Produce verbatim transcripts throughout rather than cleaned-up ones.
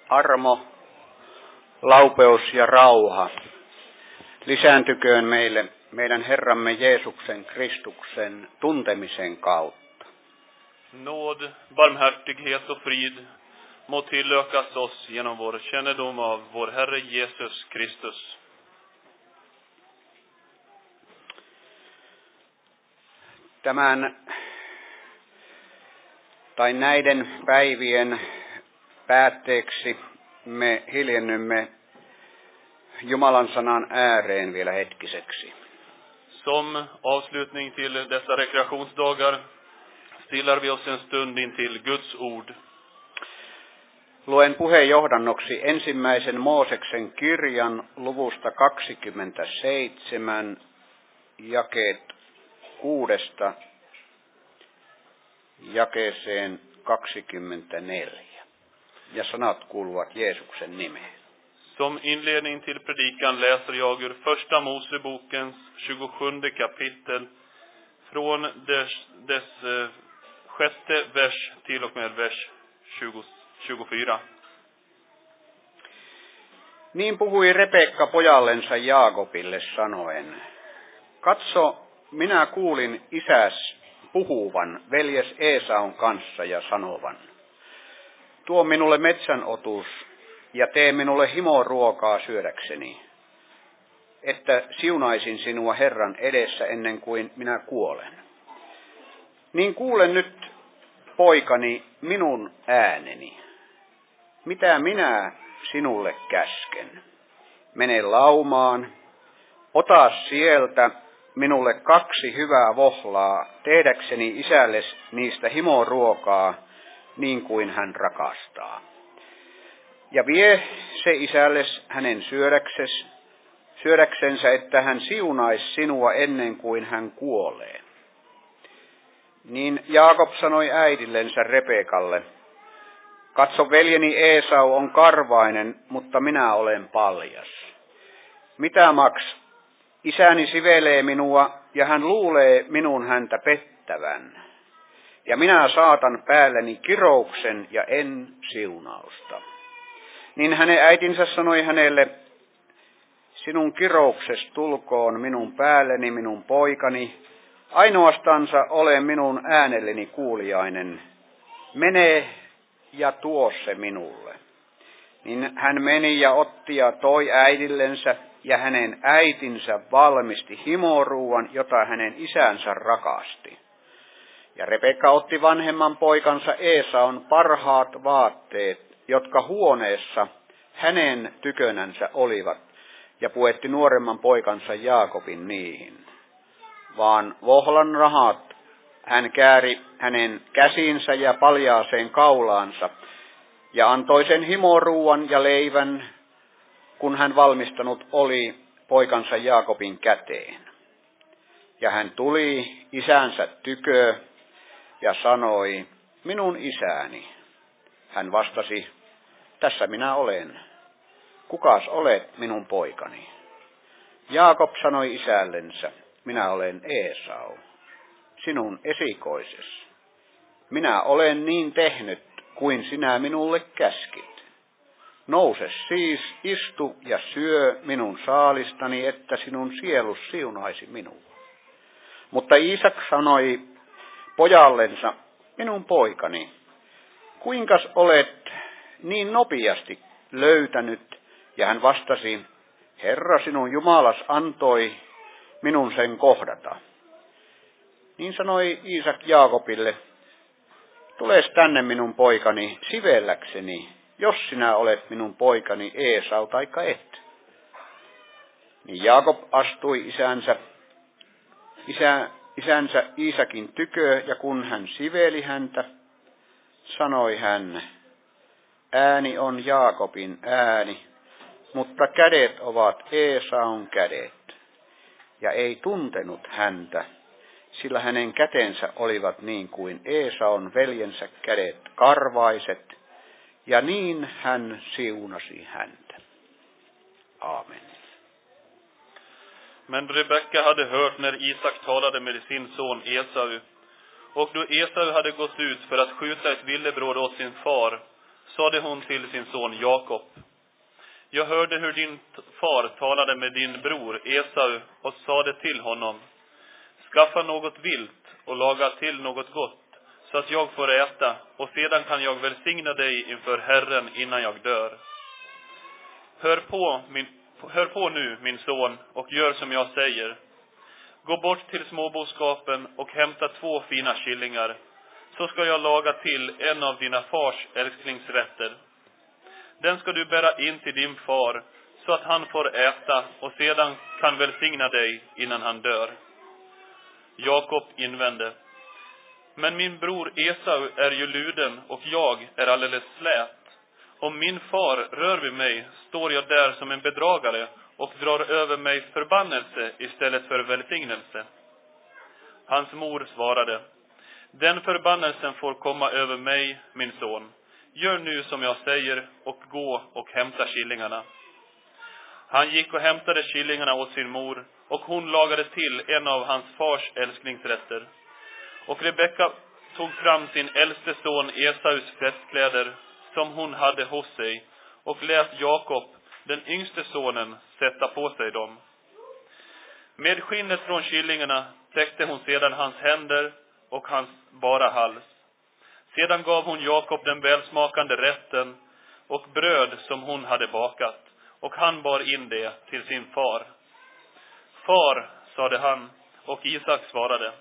armo, laupeus ja rauha lisääntyköön meille meidän Herramme Jeesuksen Kristuksen tuntemisen kautta. Nåd, barmhärtighet och frid må tillökas oss genom vår kännedom av vår Herre Jesus Kristus. Tämän tai näiden päivien päätteeksi me hiljennymme Jumalan sanan ääreen vielä hetkiseksi. Som avslutning till dessa rekreationsdagar stillar vi oss en stund in till Guds ord. Luen puheenjohdannoksi ensimmäisen Mooseksen kirjan luvusta kaksikymmentäseitsemän, jakeet kuudesta jakeeseen kaksikymmentäneljä. Ja sanat kuuluvat Jeesuksen nimeen. Som inledning till predikan läser jag ur första Mosebokens tjugosjunde kapitel från dess, dess eh, sjätte vers till och med vers tjugo, tjugofyra. Niin puhui Rebekka pojallensa Jaakobille sanoen: Katso, minä kuulin isäs puhuvan veljes Esaun kanssa ja sanovan: Tuo minulle metsänotus ja tee minulle himoruokaa syödäkseni, että siunaisin sinua Herran edessä ennen kuin minä kuolen. Niin kuule nyt, poikani, minun ääneni. Mitä minä sinulle käsken? Mene laumaan, ota sieltä minulle kaksi hyvää vohlaa, tehdäkseni isällesi niistä himoruokaa, niin kuin hän rakastaa. Ja vie se isällesi hänen syödäkses, syödäksensä, että hän siunaisi sinua ennen kuin hän kuolee. Niin Jaakob sanoi äidillensä Rebekalle: Katso, veljeni Esau on karvainen, mutta minä olen paljas. Mitä maks? Isäni sivelee minua ja hän luulee minun häntä pettävän. Ja minä saatan päälleni kirouksen ja en siunausta. Niin hänen äitinsä sanoi hänelle: Sinun kiroukses tulkoon minun päälleni, minun poikani. Ainoastansa ole minun äänelleni kuuliainen. Mene ja tuo se minulle. Niin hän meni ja otti ja toi äidillensä, ja hänen äitinsä valmisti himoruuan, jota hänen isänsä rakasti. Ja Rebekka otti vanhemman poikansa Esaun parhaat vaatteet, jotka huoneessa hänen tykönänsä olivat, ja puetti nuoremman poikansa Jaakobin niihin. Vaan vohlan rahat hän kääri hänen käsinsä ja paljaaseen kaulaansa, ja antoi sen himoruuan ja leivän, kun hän valmistanut oli poikansa Jaakobin käteen. Ja hän tuli isänsä tykö ja sanoi: Minun isäni. Hän vastasi: Tässä minä olen. Kukas olet, minun poikani? Jaakob sanoi isällensä: Minä olen Esau, sinun esikoisesi. Minä olen niin tehnyt, kuin sinä minulle käskit. Nouse siis, istu ja syö minun saalistani, että sinun sielus siunaisi minua. Mutta Iisak sanoi pojallensa: Minun poikani, kuinkas olet niin nopeasti löytänyt? Ja hän vastasi: Herra sinun Jumalas antoi minun sen kohdata. Niin sanoi Iisak Jaakobille: Tules tänne minun poikani sivelläkseni, jos sinä olet minun poikani Esau taikka et. Niin Jaakob astui isänsä, isä, isänsä Iisakin tykö, ja kun hän siveli häntä, sanoi hän: Ääni on Jaakobin ääni, mutta kädet ovat Esaun kädet. Ja ei tuntenut häntä, sillä hänen kätensä olivat niin kuin Esaun veljensä kädet karvaiset, ja niin hän siunasi häntä. Amen. Men Rebekka hade hört när Isak talade med sin son Esau. Och då Esau hade gått ut för att skjuta ett villebråd åt sin far, sade hon till sin son Jakob: jag hörde hur din far talade med din bror Esau och sade till honom: skaffa något vilt och laga till något gott, så att jag får äta, och sedan kan jag välsigna dig inför Herren innan jag dör. Hör på, min, hör på nu, min son, och gör som jag säger. Gå bort till småboskapen och hämta två fina killingar, så ska jag laga till en av dina fars älsklingsrätter. Den ska du bära in till din far, så att han får äta och sedan kan välsigna dig innan han dör. Jakob invände: men min bror Esau är ju luden och jag är alldeles slät. Om min far rör vid mig, står jag där som en bedragare och drar över mig förbannelse istället för välsignelse. Hans mor svarade: den förbannelsen får komma över mig, min son. Gör nu som jag säger och gå och hämta killingarna. Han gick och hämtade killingarna åt sin mor, och hon lagade till en av hans fars älsklingsrätter. Och Rebecka tog fram sin äldste son Esaus festkläder som hon hade hos sig, och lät Jakob, den yngste sonen, sätta på sig dem. Med skinnet från killingarna täckte hon sedan hans händer och hans bara hals. Sedan gav hon Jakob den välsmakande rätten och bröd som hon hade bakat, och han bar in det till sin far. Far, sade han, och Isak svarade: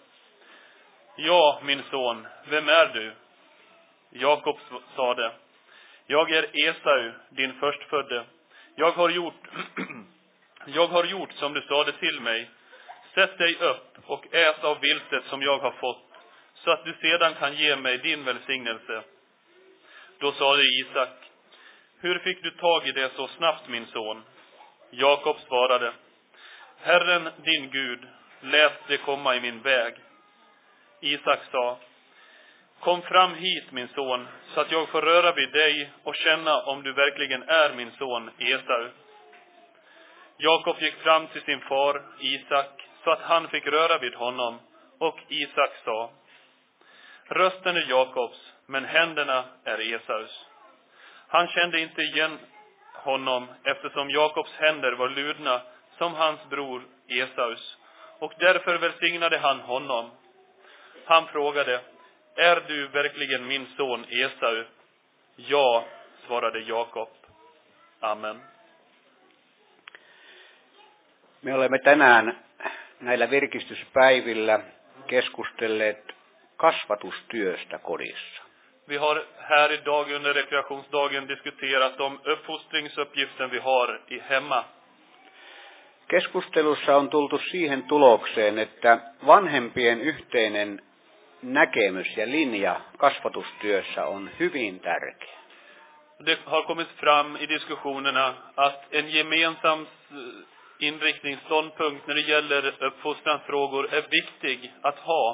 ja, min son, vem är du? Jakob sade: jag är Esau, din förstfödde. Jag har gjort jag har gjort som du sade till mig. Sätt dig upp och ät av viltet som jag har fått, så att du sedan kan ge mig din välsignelse. Då sade Isak: hur fick du tag i det så snabbt, min son? Jakob svarade: Herren din Gud lät det komma i min väg. Isak sa: kom fram hit, min son, så att jag får röra vid dig och känna om du verkligen är min son Esau. Jakob gick fram till sin far Isak, så att han fick röra vid honom, och Isak sa: rösten är Jakobs, men händerna är Esaus. Han kände inte igen honom, eftersom Jakobs händer var ludna som hans bror Esaus, och därför välsignade han honom. Han frågade: är du verkligen min son Esau? Ja, svarade Jakob. Amen. Me olemme tänään näillä virkistyspäivillä keskustelleet kasvatustyöstä kodissa. Vi har här idag under rekreationsdagen diskuterat om uppfostringsuppgiften vi har i hemma. Keskustelussa on tultu siihen tulokseen, että vanhempien yhteinen näkemys ja linja kasvatustyössä on hyvin tärkeä. Det har kommit fram i diskussionerna att en gemensam inriktningsståndpunkt när det gäller uppfostransfrågor är viktig att ha.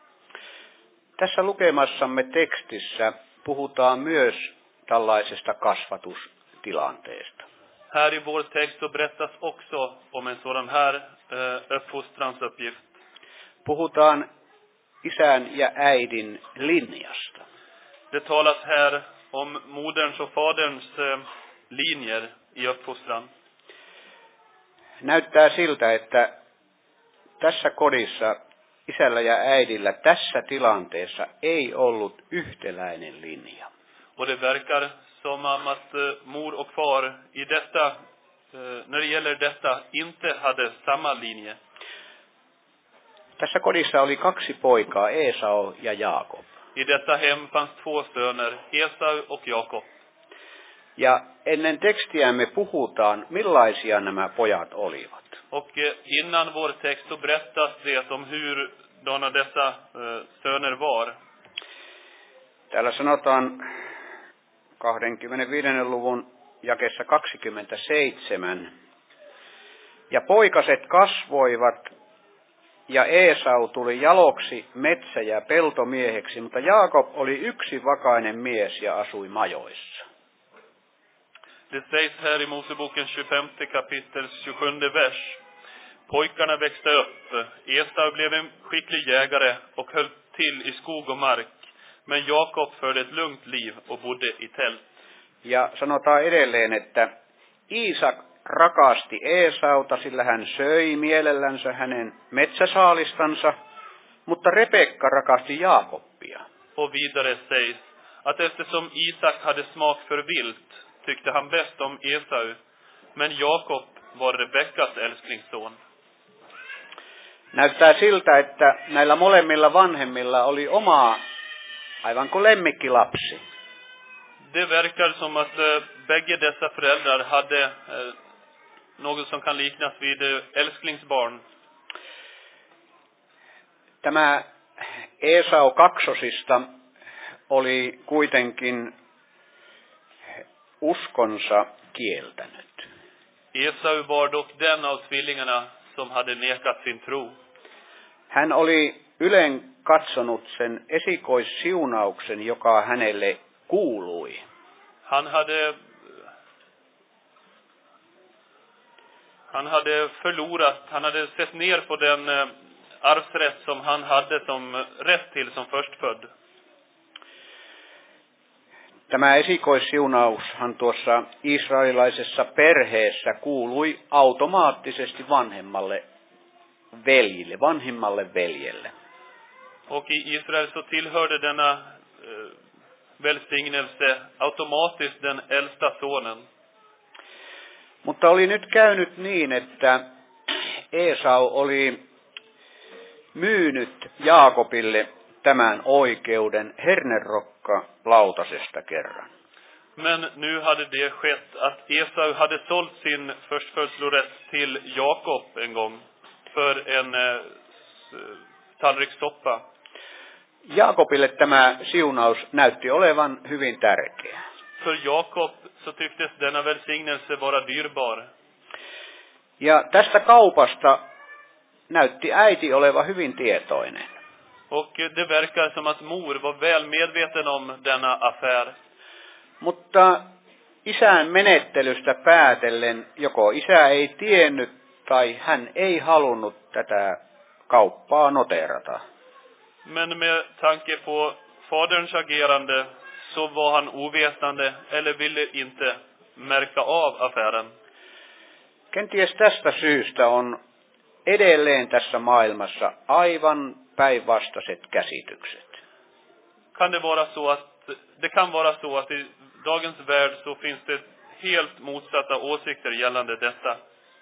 Tässä lukemassamme tekstissä puhutaan myös tällaisesta kasvatustilanteesta. Här i vår text så berättas också om en sådan här eh, uppfostransuppgift. Puhutaan isän ja äidin linjasta. Det talas här om moderns och faderns eh, linjer i uppfostran. Näyttää siltä, että tässä kodissa isällä ja äidillä tässä tilanteessa ei ollut yhtäläinen linja. Och det verkar som att eh, mor och far i detta, eh, när det gäller detta, inte hade samma linje. Tässä kodissa oli kaksi poikaa, Esau ja Jaakob. I detta hem fanns två söner, Esau och Jakob. Ja ennen tekstiämme puhutaan, millaisia nämä pojat olivat. Och innan vår text så berättas det om hur dona dessa eh, söner var. Täällä sanotaan kaksikymmentäviiden luvun jakeessa kaksikymmentäseitsemän. Ja poikaset kasvoivat, ja Esau tuli jaloksi metsä- ja peltomieheksi, mutta Jaakob oli yksi vakainen mies ja asui majoissa. Det sägs här i Moseboken tjugofemte kapitel tjugosjunde vers. Pojkarna växte upp. Esau blev en skicklig jägare och höll till i skog och mark. Men Jakob förde ett lugnt liv och bodde i tält. Ja sanotaan edelleen, että Iisak rakasti Eesauta, sillä hän söi mielellänsä hänen metsäsaalistansa, mutta Rebekka rakasti Jaakobia. Och vidare sägs att eftersom Isak hade smak för vilt tyckte han bäst om Esau, men Jakob var Rebekkas älsklingsson. Näyttää siltä, että näillä molemmilla vanhemmilla oli oma, aivan kuin lemmikkilapsi. Det verkar som att uh, bägge dessa föräldrar hade uh, något som kan liknas vid uh, älsklingsbarn. Tämä Esau kaksosista oli kuitenkin uskonsa kieltänyt. Esau var dock den av tvillingarna som hade nekat sin tro. Hän oli ylen katsonut sen esikoissiunauksen, joka hänelle kuului. Han hade han hade förlorat, han hade sett ner på den uh, arvsrätt som han hade som rätt till som förstfödd. Tämä esikoissiunaushan tuossa israelilaisessa perheessä kuului automaattisesti vanhemmalle veljille, vanhimmalle veljelle. Och i Israel så tillhörde denna uh, välsignelse automatiskt den äldsta sonen. Mutta oli nyt käynyt niin, että Esau oli myynyt Jaakobille tämän oikeuden hernerokka lautasesta kerran. Men nu hade det skett att Esau hade sålt sin förstfödslorätt till Jakob en gång för en uh, tallrik soppa. Jaakobille tämä siunaus näytti olevan hyvin tärkeä. För Jakob så tycktes denna välsignelse vara dyrbar. Ja tästä kaupasta näytti äiti olevan hyvin tietoinen. Och det verkar som att mor var väl medveten om denna affär. Mutta isän menettelystä päätellen joko isä ei tiennyt tai hän ei halunnut tätä kauppaa noteerata. Men med tanke på faderns agerande så var han ovetande eller ville inte märka av affären. Kenties tästä syystä on edelleen tässä maailmassa aivan päinvastaiset käsitykset. Kan det vara så att det kan vara så att i dagens värld så finns det helt motsatta åsikter gällande detta.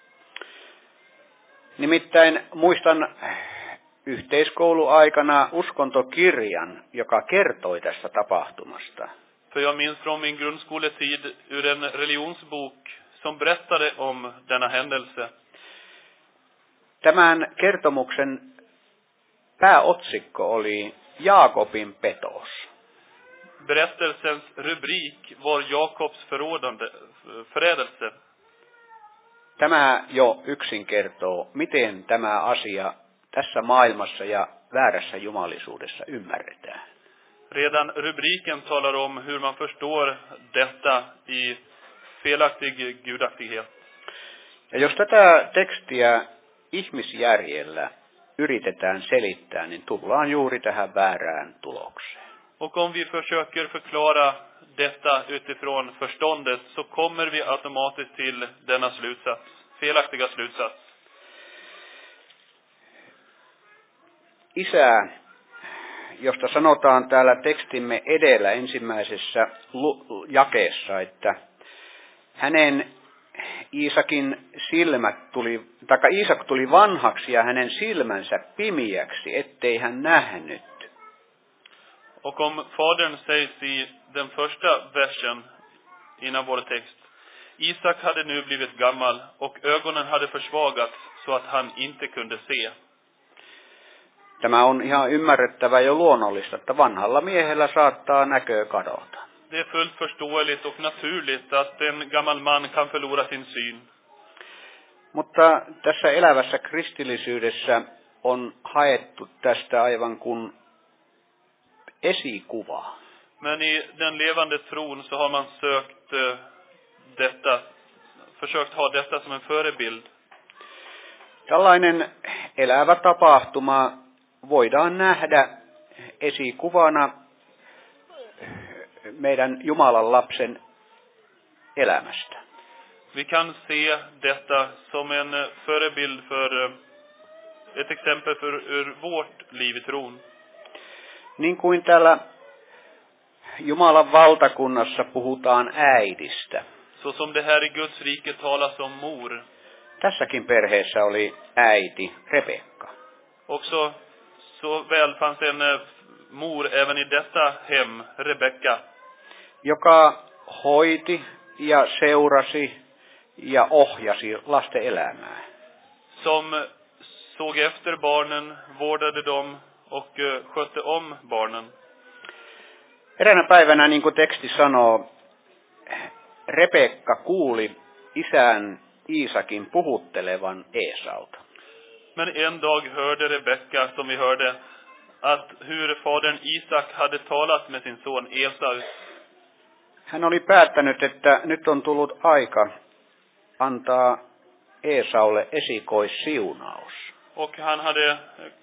Nimittäin muistan yhteiskouluaikana uskontokirjan, joka kertoi tästä tapahtumasta. För jag minns från min grundskoletid ur en religionsbok som berättade om denna händelse. Tämän kertomuksen pääotsikko oli Jaakobin petos. Berättelsens rubrik var Jakobs förrådande, förrädelse. Tämä jo yksin kertoo, miten tämä asia tässä maailmassa ja väärässä jumalisuudessa ymmärretään. Redan rubriken talar om hur man förstår detta i felaktig gudaktighet. Ja jos tätä tekstiä ihmisjärjellä yritetään selittää, niin tullaan juuri tähän väärään tulokseen. Och om vi försöker förklara detta utifrån förståndet så kommer vi automatiskt till denna slutsats, felaktiga slutsats. Isä, josta sanotaan täällä tekstimme edellä ensimmäisessä jakeessa, että hänen Iisakin silmät tuli, taikka Iisak tuli vanhaksi ja hänen silmänsä pimiäksi, ettei hän nähnyt. Och om fadern sägs i den första versen innan vår text. Isak hade nu blivit gammal och ögonen hade försvagats så att han inte kunde se. Tämä on ihan ymmärrettävä ja luonnollista, että vanhalla miehellä saattaa näkö kadota. Det är fullt förståeligt och naturligt att en gammal man kan förlora sin syn. Mutta tässä elävässä kristillisyydessä on haettu tästä aivan kuin esikuva. Men i den levande tron så har man sökt uh, detta, försökt ha detta som en förebild. Tällainen elävä tapahtuma voidaan nähdä esikuvana meidän Jumalan lapsen elämästä. Vi kan se detta som en förebild för ett exempel för ur vårt liv i tron. Niin kuin täällä Jumalan valtakunnassa puhutaan äidistä. Så som det här i Guds rike talas om mor. Tässäkin perheessä oli äiti Rebekka. Också så väl fanns en mor även i detta hem, Rebekka. Joka hoiti ja seurasi ja ohjasi lasten elämää. Som såg efter barnen, vårdade dem och skötte om barnen. Eräänä päivänä, niin kuin teksti sanoo, Rebekka kuuli isän Iisakin puhuttelevan Esauta. Men en dag hörde Rebekka, som vi hörde, att hur fadern Isak hade talat med sin son Esau. Hän oli päättänyt, että nyt on tullut aika antaa Esaulle esikoissiunaus. Och han hade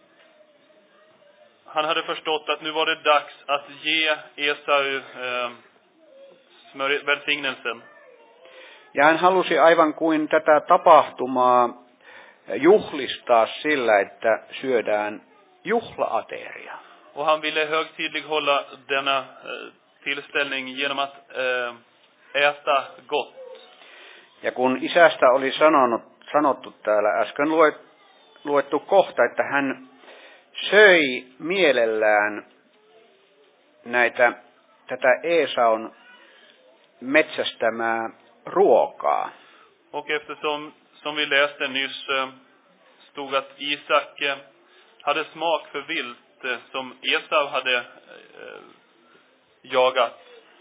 han hade förstått att nu var det dags att ge Esau eh, smör, välsignelsen. Ja hän halusi aivan kuin tätä tapahtumaa juhlistaa sillä, että syödään juhlaateria. Och han ville högtidlighålla denna eh, tillställning genom att eh, äta gott. Ja kun isästä oli sanonut, sanottu täällä äsken luet, luettu kohta, että hän söi mielellään näitä, tätä Esaun metsästämää ruokaa. Och eftersom som vi läste nyss eh, stod att Isak eh, hade smak för vilt eh, som Esau hade eh, jagat.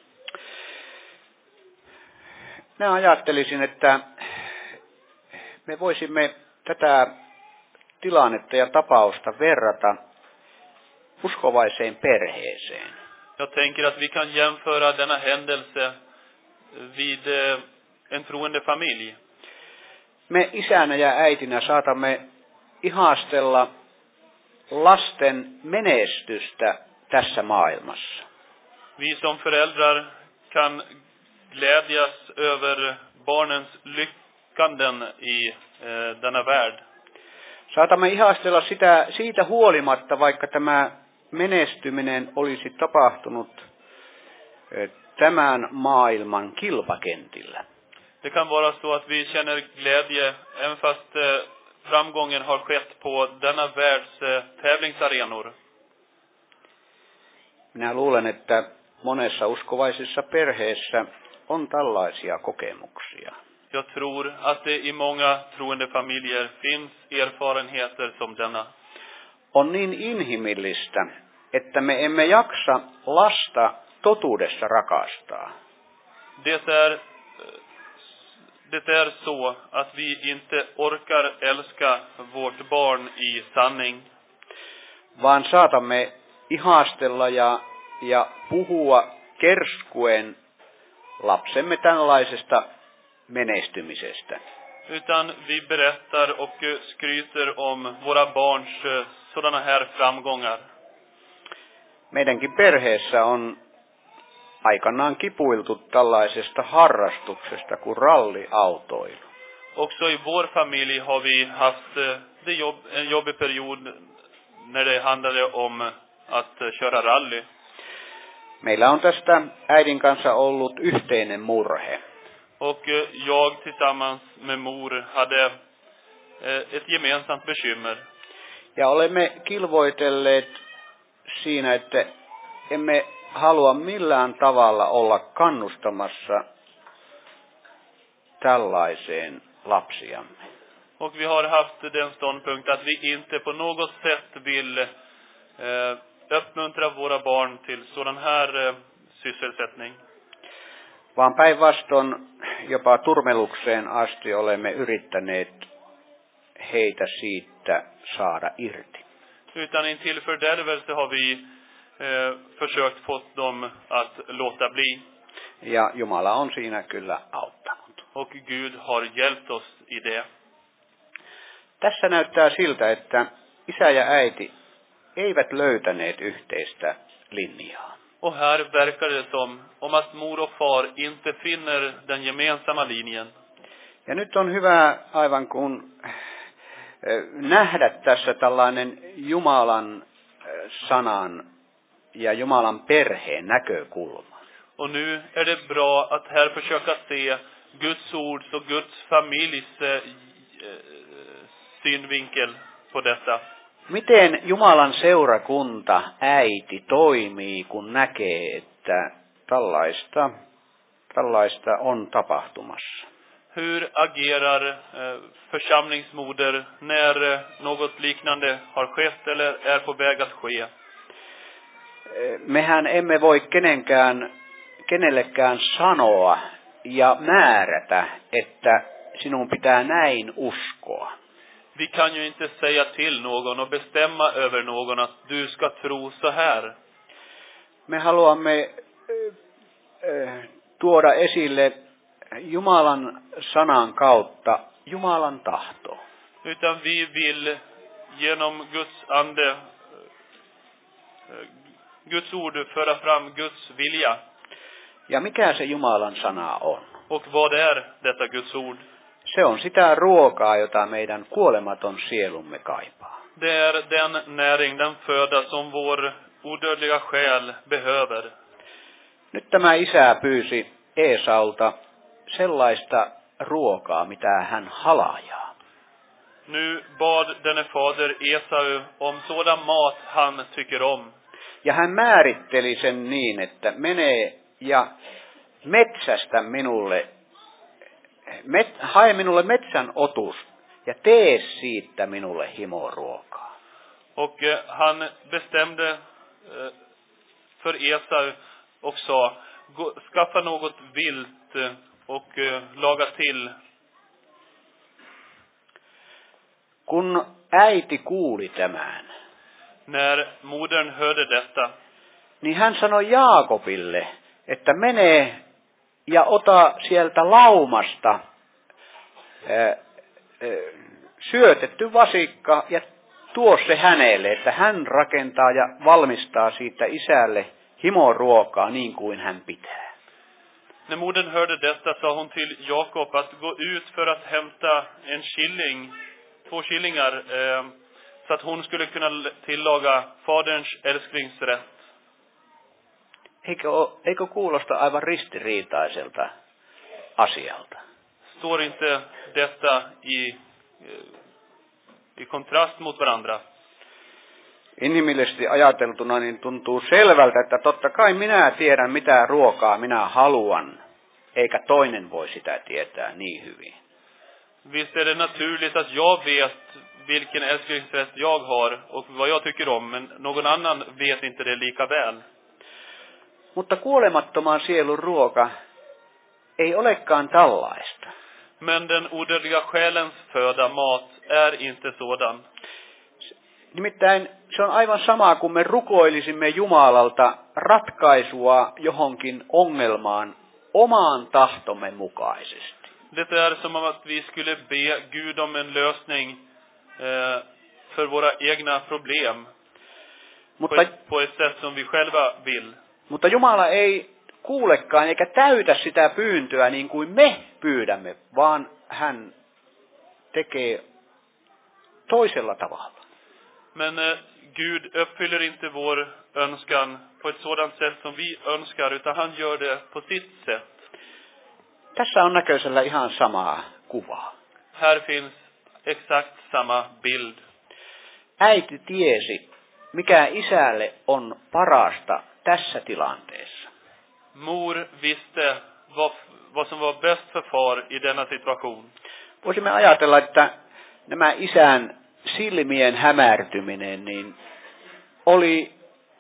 Minä ajattelisin, että me voisimme tätä tilannetta ja tapausta verrata uskovaiseen perheeseen. Jag tänker att vi kan jämföra denna händelse vid eh, en troende familj. Me isänä ja äitinä saatamme ihastella lasten menestystä tässä maailmassa. Vi som föräldrar kan glädjas över barnens lyckanden i eh, denna värld. Saatamme ihastella sitä siitä huolimatta, vaikka tämä menestyminen olisi tapahtunut eh, tämän maailman kilpakentillä. Det kan vara så att vi känner glädje även fast eh, framgången har skett på denna världs eh, tävlingsarenor. Minä luulen, että monessa uskovaisessa perheessä on tällaisia kokemuksia. Jag tror att det i många troende familjer finns erfarenheter som denna. On niin inhimillistä, että me emme jaksa lasta totuudessa rakastaa. Det är, det är så att vi inte orkar älska vårt barn i sanning. Vaan saatamme ihastella ja, ja puhua kerskuen lapsemme tällaisesta menestymisestä. Utan vi berättar och skryter om våra barns eh, sådana här framgångar. Meidänkin perheessä on aikanaan kipuiltu tällaisesta harrastuksesta kuin ralliautoilu. Också i vår familj har vi haft eh, det jobb, en jobbig period när det handlade om att eh, köra rally. Meillä on tästä äidin kanssa ollut yhteinen murhe. Och eh, jag tillsammans med mor hade eh, ett gemensamt bekymmer. Ja olemme kilvoitelleet siinä, että emme halua millään tavalla olla kannustamassa tällaiseen lapsiamme. Och vi har haft den ståndpunkt att vi inte på något sätt vill eh, uppmuntra våra barn till sådan här eh, sysselsättning. Vaan päinvastoin jopa turmelukseen asti olemme yrittäneet heitä siitä saada irti. Utan in till fördärvelse har vi eh, försökt fått dem att låta bli. Ja Jumala on siinä kyllä auttanut. Och Gud har hjälpt oss i det. Tässä näyttää siltä, että isä ja äiti eivät löytäneet yhteistä linjaa. Och här verkar det som om att mor och far inte finner den gemensamma linjen. Ja nyt on hyvä aivan kun nähdä tässä tällainen Jumalan sanan ja Jumalan perheen näkökulma. Och nu är det bra att här försöka se Guds ords och Guds familjs eh, synvinkel på detta. Miten Jumalan seurakunta, äiti, toimii, kun näkee, että tällaista, tällaista on tapahtumassa? Hur agerar eh, församlingsmoder när eh, något liknande har skett eller är på väg att ske? Mehän emme voi kenenkään, kenellekään sanoa ja määrätä, että sinun pitää näin uskoa. Vi kan ju inte säga till någon och bestämma över någon att du ska tro så här. Me haluamme tuoda esille Jumalan sanan kautta Jumalan tahto. Utan vi vill genom Guds ande, Guds ord föra fram Guds vilja. Ja mikä se Jumalan sana on? Och vad är detta Guds ord? Se on sitä ruokaa, jota meidän kuolematon sielumme kaipaa. Det är den näring, den föda som vår odödliga själ behöver. Nyt tämä isä pyysi Eesaulta sellaista ruokaa, mitä hän halajaa. Nu bad denne fader Esau om sådan mat han tycker om. Ja hän määritteli sen niin, että menee ja metsästä minulle, met, hae minulle metsän otus ja tee siitä minulle himoruokaa. Och eh, han bestämde eh, för Esau och sa, gå, skaffa något vilt eh, och eh, laga till. Kun äiti kuuli tämän, När modern hörde detta, niin hän sanoi Jaakobille, että mene ja ota sieltä laumasta ää, ää, syötetty vasikka ja tuo se hänelle, että hän rakentaa ja valmistaa siitä isälle himoruokaa niin kuin hän pitää. när modern hörde detta sa hon till Jakob att gå ut för att hämta en killing, två killingar, eh, så att hon skulle kunna tillaga faderns älsklingsrätt. Eikö, eikö kuulosta aivan ristiriitaiselta asialta? Står inte detta i, i kontrast mot varandra? Inhimillisesti ajateltuna niin tuntuu selvältä, että totta kai minä tiedän mitä ruokaa minä haluan, eikä toinen voi sitä tietää niin hyvin. Visst är det naturligt att jag vet vilken älsklingsrätt jag har och vad jag tycker om, men någon annan vet inte det lika väl. Mutta kuolemattoman sielun ruoka ei olekaan tällaista. Men den odödliga själens föda mat är inte sådan. Nimittäin se on aivan sama, kun me rukoilisimme Jumalalta ratkaisua johonkin ongelmaan omaan tahtomme mukaisesti. Det är som om att vi skulle be Gud om en lösning eh, för våra egna problem Mutta, på ett, på ett sätt som vi själva vill. mutta Jumala ei kuulekaan eikä täytä sitä pyyntöä niin kuin me pyydämme, vaan hän tekee toisella tavalla. Men eh, Gud uppfyller inte vår önskan på ett sådant sätt som vi önskar, utan han gör det på sitt sätt. Tässä on näköisellä ihan samaa kuvaa. Här finns exakt samma bild. Äiti tiesi, mikä isälle on parasta tässä tilanteessa. Mor visste vad, vad som var bäst för far i denna situation. Voisimme ajatella, että nämä isän silmien hämärtyminen, niin oli,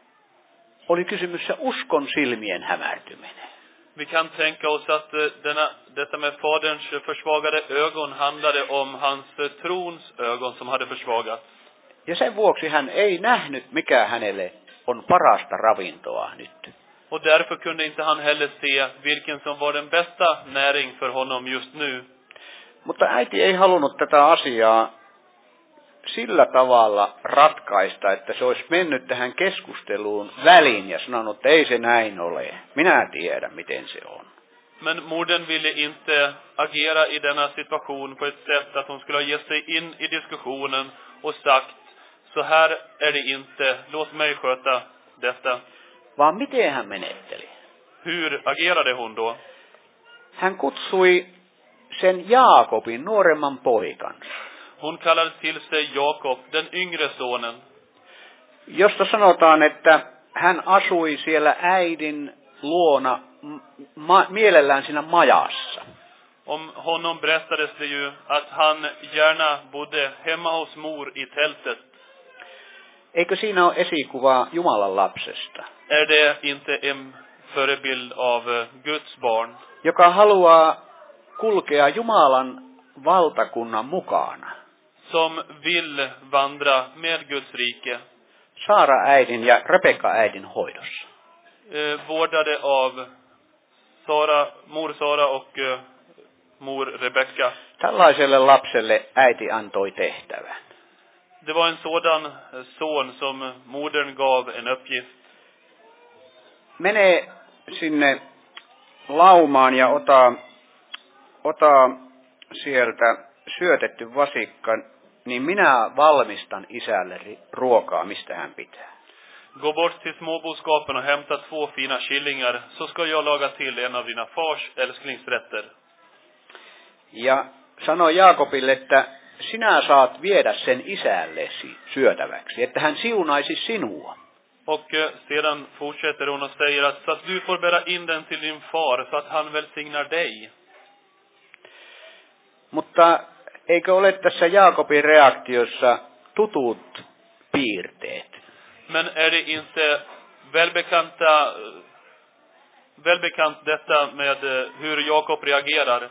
oli kysymys se uskon silmien hämärtyminen. Vi kan tänka oss att eh, denna, detta med faderns försvagade ögon handlade om hans eh, trons ögon som hade försvagats. Ja sen vuoksi hän ei nähnyt, mikä hänelle on parasta ravintoa nyt. Och därför kunde inte han heller se vilken som var den bästa näring för honom just nu. Mutta äiti ei halunnut tätä asiaa sillä tavalla ratkaista, että se olisi mennyt tähän keskusteluun väliin ja sanonut, että ei se näin ole. Minä tiedän, miten se on. Men modern ville inte agera i denna situation på ett sätt att hon skulle ha gett sig in i diskussionen och sagt, så här är det inte, låt mig sköta detta. Vaan miten hän menetteli? Hur agerade hon då? Hän kutsui sen Jaakobin, nuoremman poikansa. Hon kallade till sig Jakob, den yngre sonen. Josta sanotaan, että hän asui siellä äidin luona ma- mielellään siinä majassa. Om honom berättades det ju att han gärna bodde hemma hos mor i tältet. Eikö siinä ole esikuvaa Jumalan lapsesta, Är det inte en förebild av Guds barn joka haluaa kulkea Jumalan valtakunnan mukana? som vill vandra med Guds rike, Saara äidin ja Rebekka äidin hoidossa. eh, vårdade av Sara, mor Sara och eh, mor Rebecka. Tällaiselle lapselle äiti antoi tehtävän. Det var en sådan eh, son som modern gav en uppgift. Mene sinne laumaan ja ota, ota sieltä syötetty vasikka, niin minä valmistan isälle ri- ruokaa, mistä hän pitää. Gå bort till småboskapen och hämta två fina killingar, så ska jag laga till en av dina fars älsklingsrätter. Ja sanoi Jaakobille, että sinä saat viedä sen isällesi syötäväksi, että hän siunaisi sinua. Och eh, sedan fortsätter hon och säger att, så att du får bära in den till din far, så att han välsignar dig. Mutta eikö ole tässä Jaakobin reaktiossa tutut piirteet? Men är det inte välbekanta, välbekant detta med eh, hur Jakob reagerar?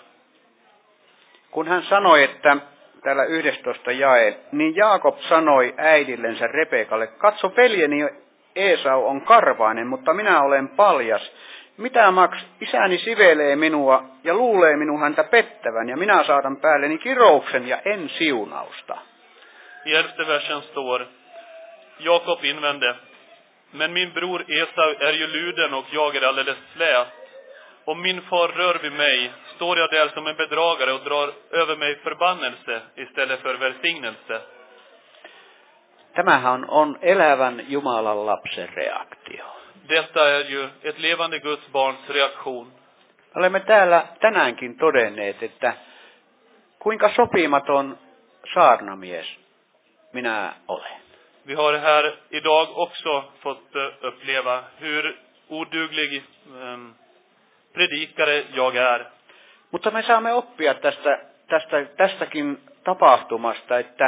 Kun hän sanoi, että täällä yhdestoista jae, niin Jaakob sanoi äidillensä Rebekalle, katso veljeni Esau on karvainen, mutta minä olen paljas. Mitä maks, isäni sivelee minua ja luulee minun häntä pettävän, ja minä saatan päälleni kirouksen ja en siunausta. I elfte versen står, Jakob invände, men min bror Esau är ju luden och jag är alldeles slät. Om min far rör vid mig, står jag där som en bedragare och drar över mig förbannelse istället för välsignelse. Tämähän on elävän Jumalan lapsen reaktio. Detta är ju ett levande Guds barns reaktion. Olemme täällä tänäänkin todenneet, että kuinka sopimaton saarnamies minä olen. Vi har här idag också fått eh, uppleva hur oduglig um, predikare jag är. Mutta me saamme oppia tästä, tästä, tästäkin tapahtumasta, että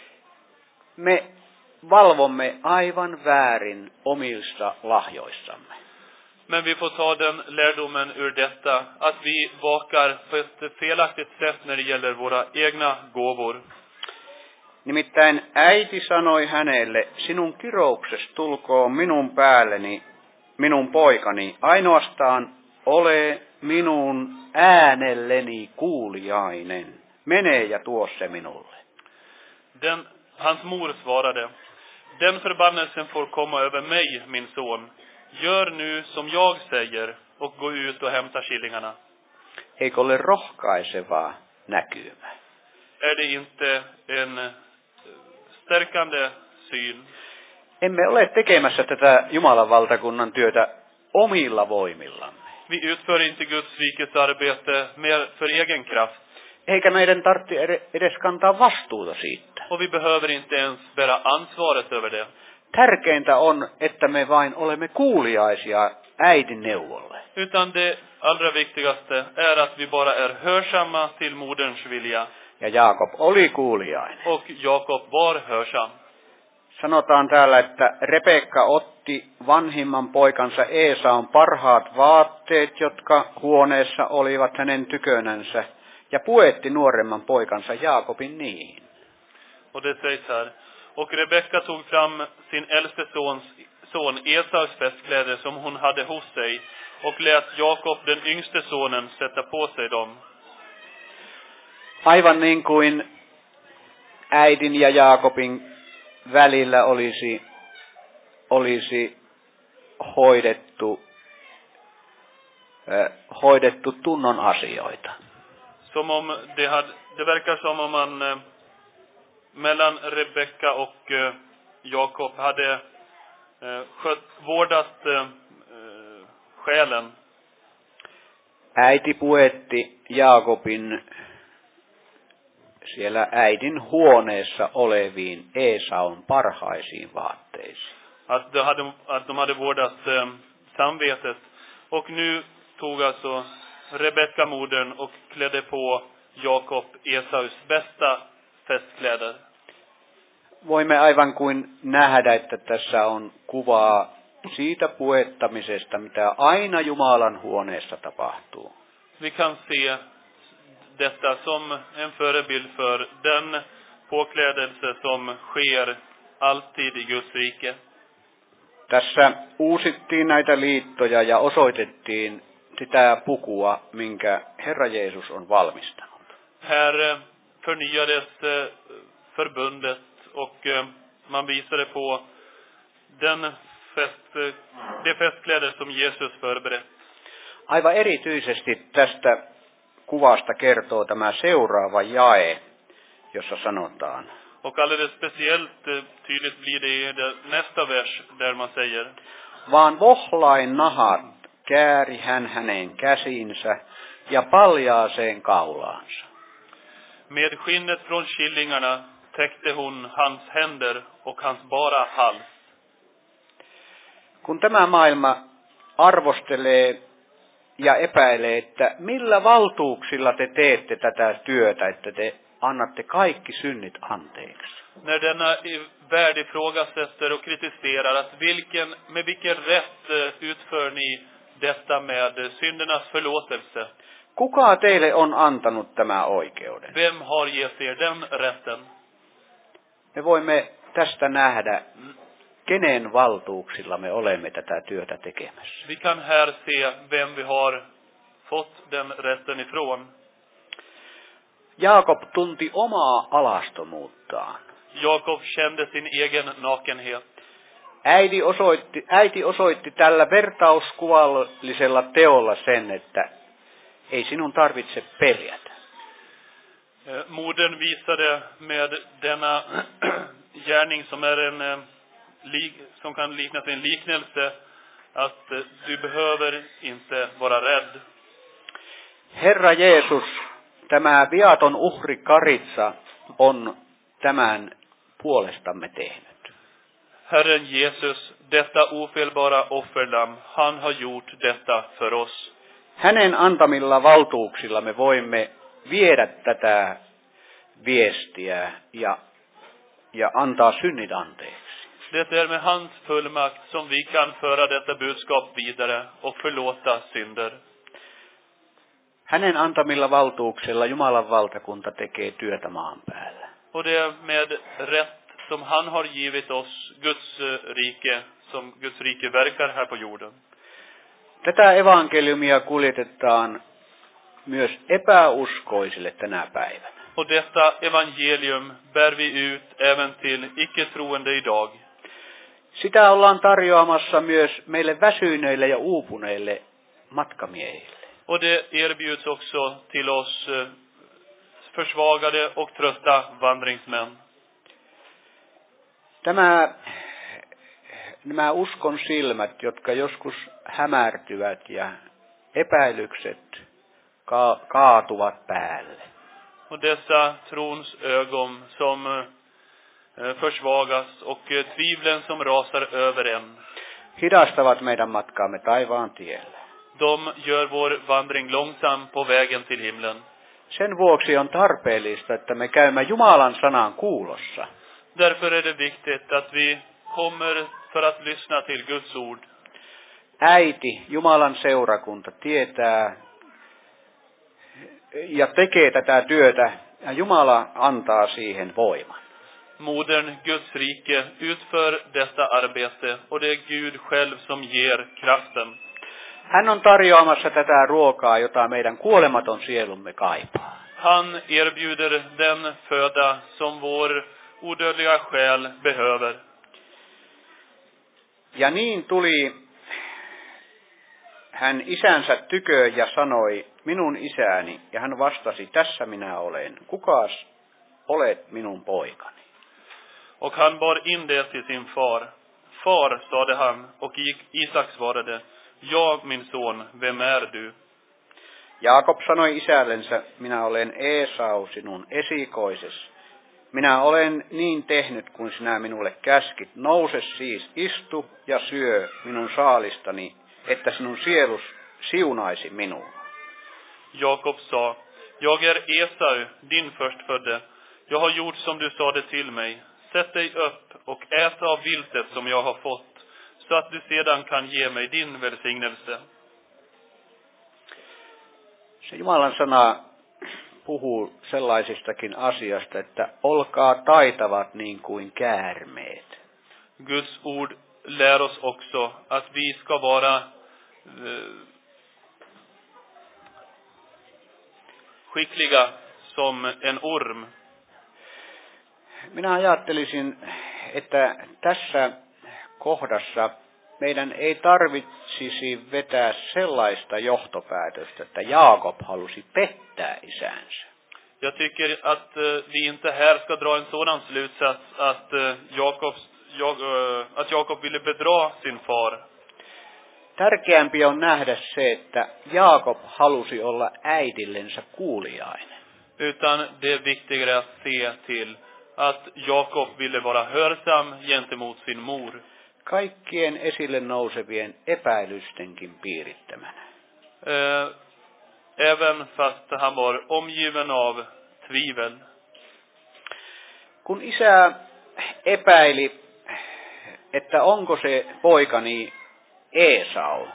me valvomme aivan väärin omista lahjoissamme. Men vi får ta den lärdomen ur detta, att vi vakar på ett felaktigt sätt när det gäller våra egna gåvor. Nimittäin äiti sanoi hänelle, sinun kirouksesi tulkoon minun päälleni, minun poikani, ainoastaan ole minun äänelleni kuuliainen. Mene ja tuo se minulle. Den, hans mor svarade, den förbannelsen får komma över mig, min son. Gör nu som jag säger och gå ut och hämta killingarna. Eikö ole rohkaisevaa näkymä? Är det inte en eh, stärkande syn? Emme ole tekemässä tätä Jumalan valtakunnan työtä omilla voimillamme. Vi utför inte Guds rikes arbete mer för egen kraft. Eikä meidän tarvitse edes kantaa vastuuta siitä. Och vi behöver inte ens bära ansvaret över det. Tärkeintä on, että me vain olemme kuuliaisia äidin neuvolle. Utan det allra viktigaste är att vi bara är hörsamma till moderns vilja. Ja Jaakob oli kuuliainen. Och Jakob var hörsam. Sanotaan täällä, että Rebekka otti vanhimman poikansa Esaun parhaat vaatteet, jotka huoneessa olivat hänen tykönänsä, ja puetti nuoremman poikansa Jaakobin niihin. Och det sägs här. Och Rebecka tog fram sin äldste sons, son Esaus festkläder som hon hade hos sig och lät Jakob, den yngste sonen, sätta på sig dem. Aivan niin kuin äidin ja Jaakobin välillä olisi, olisi hoidettu, äh, hoidettu tunnon asioita. Som om det, hade, det verkar som om man eh, mellan Rebecka och eh, Jakob hade eh, skött, vårdat eh, själen. Äiti puetti Jaakobin siellä äidin huoneessa oleviin Esaun parhaisiin vaatteisiin. Att de hade, att de hade vårdat eh, samvetet. Och nu tog alltså Rebecka modern och klädde på Jakob Esaus bästa festkläder. Voimme aivan kuin nähdä, että tässä on kuvaa siitä puettamisesta, mitä aina Jumalan huoneessa tapahtuu. Vi kan se detta som en förebild för den påklädelse som sker alltid i Guds rike. Tässä uusittiin näitä liittoja ja osoitettiin sitä pukua, minkä Herra Jeesus on valmistanut. Här förnyades förbundet och man visade på den fest, det festkläder som Jesus förberett. Aivan erityisesti tästä kuvasta kertoo tämä seuraava jae, jossa sanotaan. Och alldeles speciellt tydligt blir det i nästa vers där man säger: Vaan vohlain nahat kääri hän hänen käsinsä ja paljaaseen kaulaansa. Med skinnet från killingarna täckte hon hans händer och hans bara hals. Kun tämä maailma arvostelee ja epäilee, että millä valtuuksilla te teette tätä työtä, että te annatte kaikki synnit anteeksi. När denna värld ifrågasätter och kritiserar att vilken, med vilken rätt utför ni detta med syndernas förlåtelse. Kuka teille on antanut tämä oikeuden? Vem har gett er den rätten? Me voimme tästä nähdä, kenen valtuuksilla me olemme tätä työtä tekemässä. Vi kan här se vem vi har fått den rätten ifrån. Jaakob tunti omaa alastomuuttaan. Jakob kände sin egen nakenhet. Äiti osoitti, äiti osoitti tällä vertauskuvallisella teolla sen, että ei sinun tarvitse peljätä. Modern visade med denna gärning som är en som kan liknas vid en liknelse att du behöver inte vara rädd. Herra Jeesus, tämä viaton uhri Karitsa on tämän puolestamme tehnyt. Herren Jesus, detta ofelbara offerlamm, han har gjort detta för oss. Hänen antamilla valtuuksilla me voimme viedä tätä viestiä ja, ja antaa synnit anteeksi. Det är med hans fullmakt som vi kan föra detta budskap vidare och förlåta synder. Hänen antamilla valtuuksilla Jumalan valtakunta tekee työtä maan päällä. Och det är med rätt som han har givit oss Guds rike, som Guds rike verkar här på jorden. Tätä evankeliumia kuljetetaan myös epäuskoisille tänä päivänä. Och detta evangelium bär vi ut även till icke-troende idag. Sitä ollaan tarjoamassa myös meille väsyneille ja uupuneille matkamiehille. Och det erbjuds också till oss försvagade och trötta vandringsmän. Tämä, nämä uskon silmät, jotka joskus hämärtyvät ja epäilykset ka- kaatuvat päälle. Och dessa trons ögon som försvagas och tvivlen som rasar över en. Hidastavat meidän matkaamme taivaan tiellä. De gör vår vandring långsam på vägen till himlen. Sen vuoksi on tarpeellista, että me käymme Jumalan sanan kuulossa. Därför är det viktigt att vi kommer för att lyssna till Guds ord. Äiti, Jumalan seurakunta tietää ja tekee tätä työtä ja Jumala antaa siihen voiman. Modern, Guds rike, utför detta arbete och det är Gud själv som ger kraften. Hän on tarjoamassa tätä ruokaa, jota meidän kuolematon sielumme kaipaa. Han erbjuder den föda som vår odödliga själ behöver. Ja niin tuli hän isänsä tykö ja sanoi, minun isäni, ja hän vastasi, tässä minä olen. Kukas olet minun poikani? Och han bar in det till sin far. Far, sade han, och Isak svarade, ja, min son, vem är du? Jaakob sanoi isällensä, minä olen Esau, sinun esikoises. Minä olen niin tehnyt, kuin sinä minulle käskit. Nouse siis, istu ja syö minun saalistani, että sinun sielus siunaisi minua. Jakob sa, jag är Esau, din förstfödde. Jag har gjort som du sade till mig. Sätt dig upp och ät av viltet som jag har fått, så att du sedan kan ge mig din välsignelse. Se Jumalan sana puhuu sellaisistakin asiasta, että olkaa taitavat niin kuin käärmeet. Guds ord lär oss också att vi ska vara eh, skickliga som en orm. Minä ajattelisin, että tässä kohdassa meidän ei tarvitsisi vetää sellaista johtopäätöstä, että Jaakob halusi pettää isänsä. Jag tycker att uh, vi inte här ska dra en sådan slutsats att uh, Jakobs, jag, uh, att Jakob ville bedra sin far. Tärkeämpi on nähdä se, että Jaakob halusi olla äidillensä kuuliainen. Utan det är viktigare att se till att Jakob ville vara hörsam gentemot sin mor. Kaikkien esille nousevien epäilystenkin piirittämänä. Uh, även fast han var omgiven av tvivel. Kun isä epäili, että onko se poikani Esau.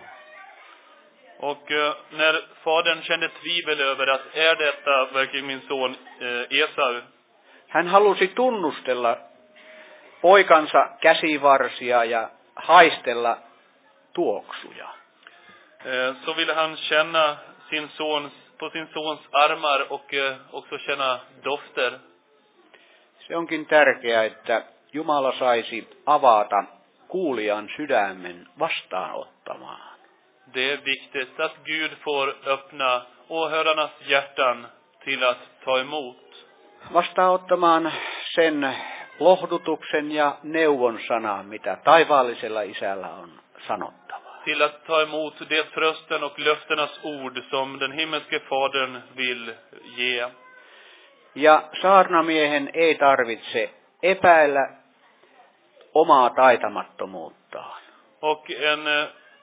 Och uh, när fadern kände tvivel över att är detta verkligen min son uh, Esau. Hän halusi tunnustella poikansa käsivarsia ja haistella tuoksuja. Uh, så ville han känna sin sons, på sin sons armar och uh, också känna dofter. Se onkin tärkeää, että Jumala saisi avata kuulijan sydämen vastaanottamaan. Det är viktigt att Gud får öppna åhörarnas hjärtan till att ta emot. Vastaanottamaan sen lohdutuksen ja neuvon sanan, mitä taivaallisella isällä on sanottavaa. Till att ta emot det trösten och löftenas ord som den himmelske fadern vill ge. Ja saarnamiehen ei tarvitse epäillä omaa taitamattomuuttaan. Och en eh,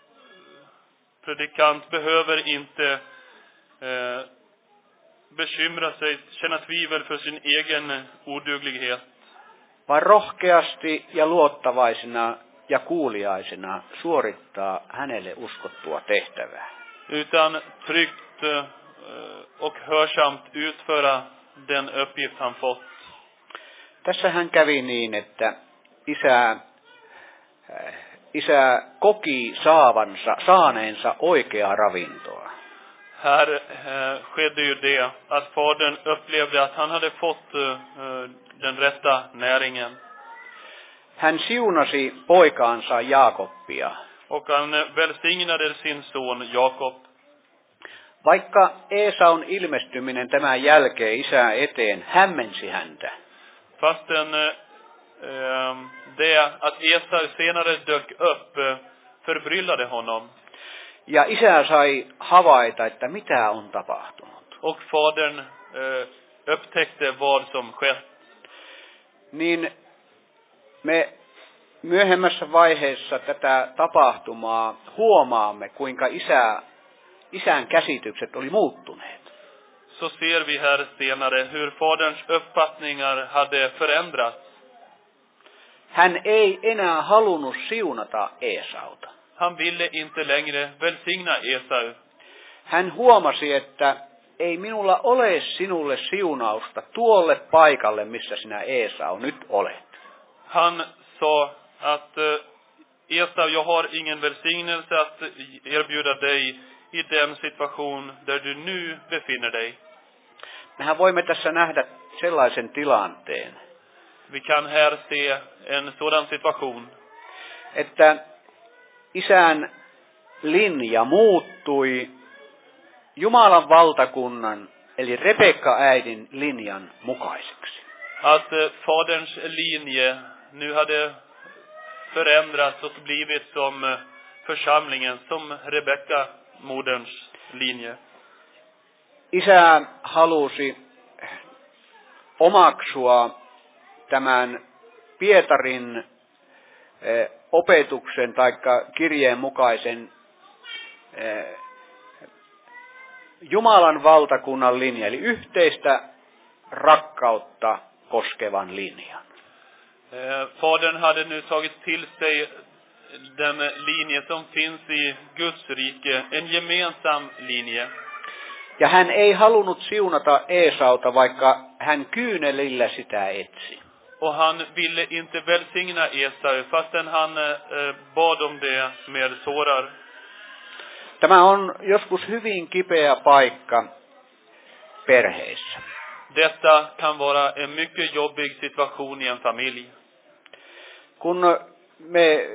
predikant behöver inte eh, bekymra sig, känna tvivel för sin egen oduglighet. Vaan rohkeasti ja luottavaisena ja kuuliaisena suorittaa hänelle uskottua tehtävää. Utan tryggt eh, och hörsamt utföra den uppgift han fått. Tässä hän kävi niin, että isä, isä koki saavansa, saaneensa oikeaa ravintoa. Här eh, skedde ju det att fadern upplevde att han hade fått eh, den rätta näringen. Hän siunasi poikaansa Jaakobia. Och han välsignade sin son Jakob. Vaikka Esaun ilmestyminen tämän jälkeen isää eteen hämmensi häntä. Fastän eh, det att Esau senare dök upp eh, förbryllade honom. Ja isä sai havaita, että mitä on tapahtunut. Och fadern eh, upptäckte vad som skett. Niin me myöhemmässä vaiheessa tätä tapahtumaa huomaamme, kuinka isä, isän käsitykset oli muuttuneet. Så ser vi här senare hur faderns uppfattningar hade förändrats. Hän ei enää halunnut siunata Esauta. Han ville inte längre välsigna Esau. Hän huomasi, että ei minulla ole sinulle siunausta tuolle paikalle, missä sinä Esau nyt olet. Han sa att Esau, jag har ingen välsignelse att erbjuda dig i den situation där du nu befinner dig. mehän voimme tässä nähdä sellaisen tilanteen, Vi kan här se en sådan situation että isän linja muuttui Jumalan valtakunnan, eli Rebekka-äidin linjan mukaiseksi. att eh, faderns linje nu hade förändrats och blivit som eh, församlingen, som Rebekka moderns linje. Isä halusi omaksua tämän Pietarin eh, opetuksen tai kirjeen mukaisen eh, Jumalan valtakunnan linja, eli yhteistä rakkautta koskevan linjan. Eh, Fadern hade nu tagit till sig den linje som finns i Guds rike, en gemensam linje. Ja hän ei halunnut siunata Esauta, vaikka hän kyynelillä sitä etsi. Och han ville inte välsigna Esau fastän han eh, bad om det med tårar. Tämä on joskus hyvin kipeä paikka perheissä. Detta kan vara en mycket jobbig situation i en familj. Kun me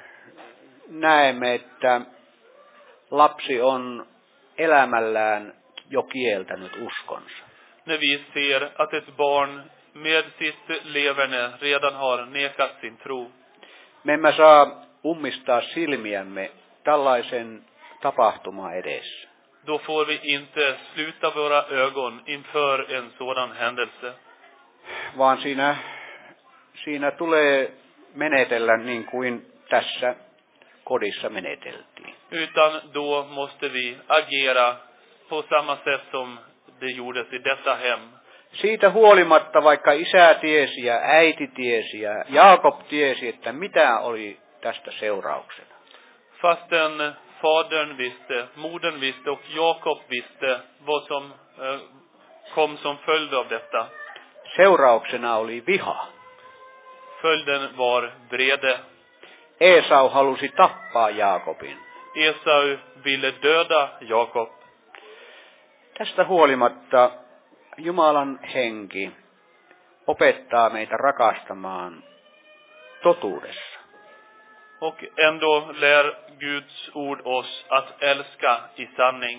näemme, että lapsi on elämällään jo kieltänyt uskonsa. När vi ser att ett barn med sitt leverne redan har nekat sin tro. Me emme saa ummistaa silmiämme tällaisen tapahtuma edessä. Då får vi inte sluta våra ögon inför en sådan händelse. Vaan siinä, siinä tulee menetellä niin kuin tässä kodissa meneteltiin. Utan då måste vi agera på samma sätt som det gjordes i detta hem. Siitä huolimatta, vaikka isä tiesi ja äiti tiesi ja Jaakob tiesi, että mitä oli tästä seurauksena. Fastän fadern visste, modern visste och Jakob visste vad som eh, kom som följd av detta. Seurauksena oli viha. Följden var vrede. Esau halusi tappaa Jaakobin. Esau ville döda Jakob. Tästä huolimatta Jumalan henki opettaa meitä rakastamaan totuudessa. Och ändå lär Guds ord oss att älska i sanning.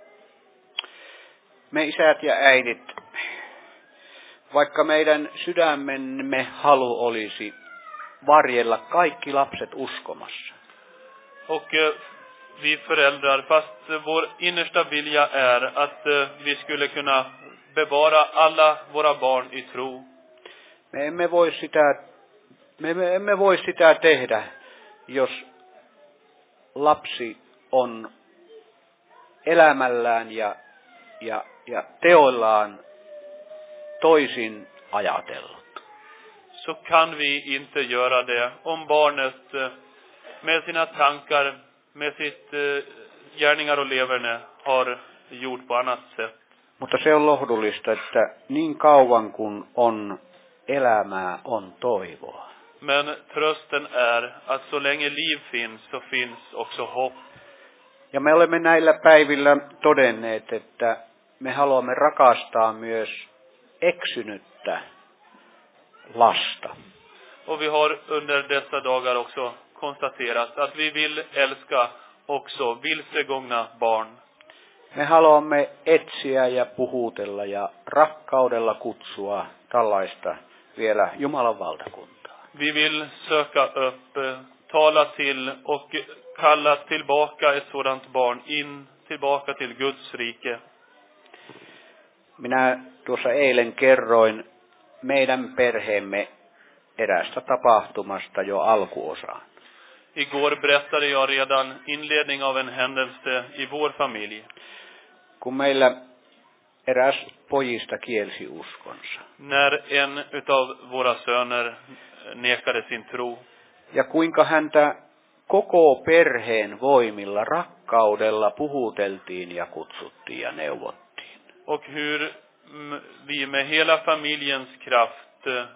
Me isät ja äidit, vaikka meidän sydämemme halu olisi varjella kaikki lapset uskomassa. Och eh, vi föräldrar, fast vår innersta vilja är att eh, vi skulle kunna bevara alla våra barn i tro. Me emme voi sitä, me emme voi sitä tehdä, jos lapsi on elämällään ja, ja, ja teoillaan toisin ajatellut. Så kan vi inte göra det om barnet eh, med sina tankar, med sitt eh, gärningar och leverne har gjort på annat sätt. Mutta se on lohdullista, että niin kauan kun on elämää, on toivoa. Men trösten är att så länge liv finns så finns också hopp. Ja me olemme näillä päivillä todenneet, että me haluamme rakastaa myös eksynyttä lasta. Och vi har under dessa dagar också konstaterat att vi vill älska också vilsegångna barn. Me haluamme etsiä ja puhutella ja rakkaudella kutsua tällaista vielä Jumalan valtakuntaa. Vi vill söka upp, eh, tala till och kalla tillbaka ett sådant barn in tillbaka till Guds rike. Minä tuossa eilen kerroin meidän perheemme eräästä tapahtumasta jo alkuosaan. Igår berättade jag redan inledning av en händelse i vår familj. Kun meillä eräs pojista kielsi uskonsa. När en utav våra söner nekade sin tro. Ja kuinka häntä koko perheen voimilla rakkaudella puhuteltiin ja kutsuttiin ja neuvottiin. Och hur mm, vi med hela familjens kraft eh,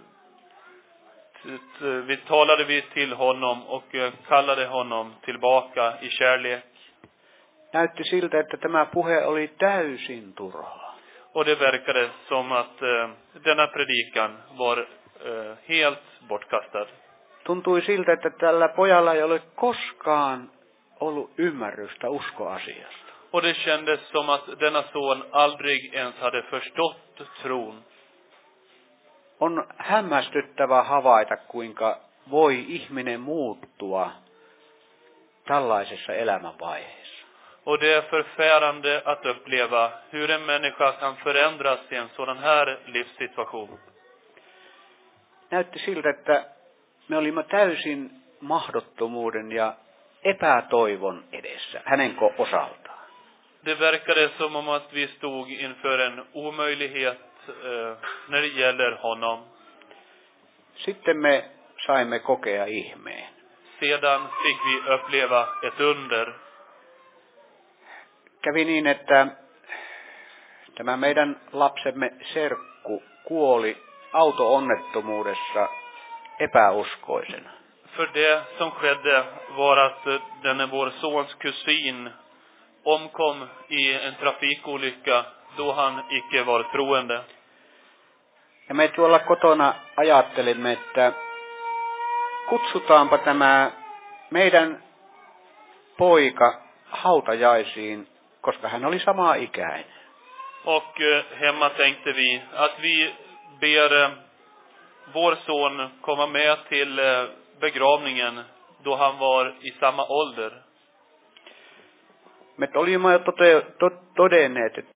t- t- vi talade vi till honom och eh, kallade honom tillbaka i kärlek. Näytti siltä, että tämä puhe oli täysin turhaa. Och det verkade som att eh, denna predikan var eh, helt bortkastad. Tuntui siltä, että tällä pojalla ei ole koskaan ollut ymmärrystä uskoasiasta. Och det kändes som att denna son aldrig ens hade förstått tron. On hämmästyttävä havaita, kuinka voi ihminen muuttua tällaisessa elämänvaiheessa. Och det är förfärande att uppleva hur en människa kan förändras i en sådan här livssituation. Näytti siltä, että me olimme täysin mahdottomuuden ja epätoivon edessä hänen osaltaan. Det verkade som om att vi stod inför en omöjlighet eh, när det gäller honom. Sitten me saimme kokea ihmeen. Sedan fick vi uppleva ett under. Kävi niin, että tämä meidän lapsemme serkku kuoli auto-onnettomuudessa epäuskoisena. För det som skedde var att denne vår sons kusin omkom i en trafikolycka då han icke var troende. Ja me tuolla kotona ajattelimme, että kutsutaanpa tämä meidän poika hautajaisiin, koska hän oli samaa ikäinen. Och hemma tänkte vi att vi ber vår son komma med till begravningen då han var i samma ålder. Me olimme jo todenneet,